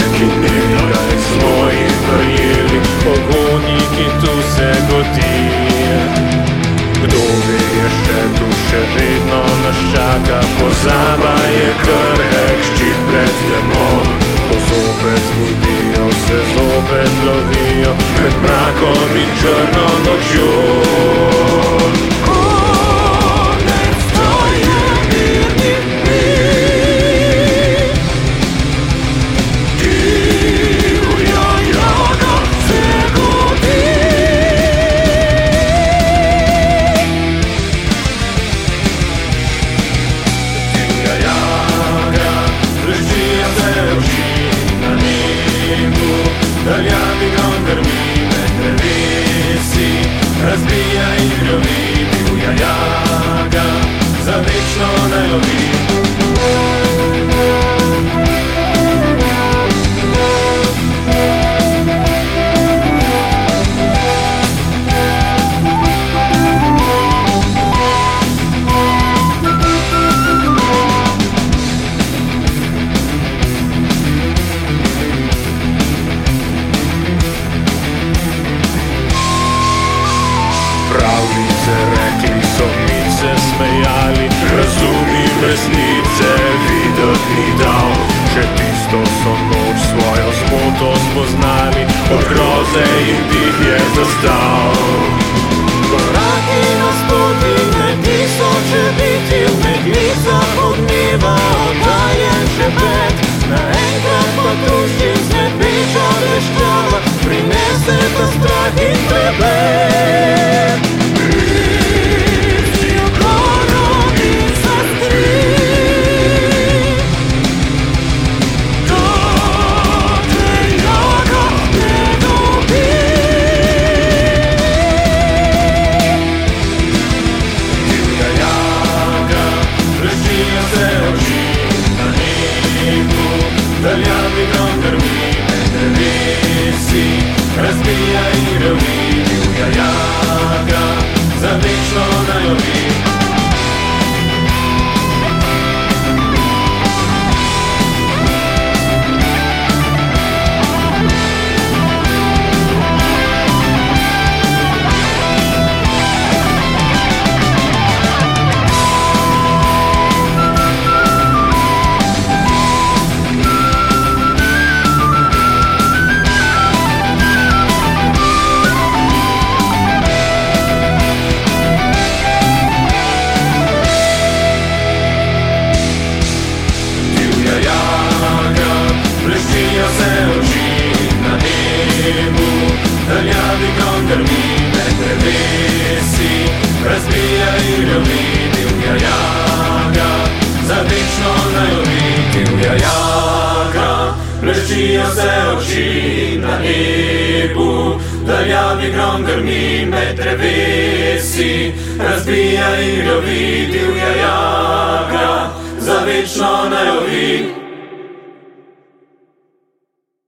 ki nekaj smo jih verjeli, pogoni, ki tu se godi. Kdo ve, je še tu, še vedno nas čaka, pozaba je krhek ščit pred demon. Ko zopet zbudijo, se zopet lovijo med mrakom in črno nočjo. Daljavi grom grmi med drevesi, razbija in ljubi, divja jaga, za večno naj lovi. Pravljice rekli so, mi se smejali, razumi resnice videti ni dal. Še tisto so noč svojo zmoto spoznali, od groze jim dih je zastal. Koraki na stotine tisoče biti, v meglicah ognjeva oddaljen šepet. Naenkrat pa trušči slepeča bleščava, prinese ta strah in trepet. Daljavi grom grmi med drevesi, razbija in ljubi, divja jaga, za večno naj lovi. Daljavi grom grmi med drevesi, razbija in ljubi, divja jaga, za večno naj lovi. Divja jaga, bleščijo se oči na nebu. Daljavi grom grmi med drevesi, razbija in ljubi, divja jaga, za večno naj lovi.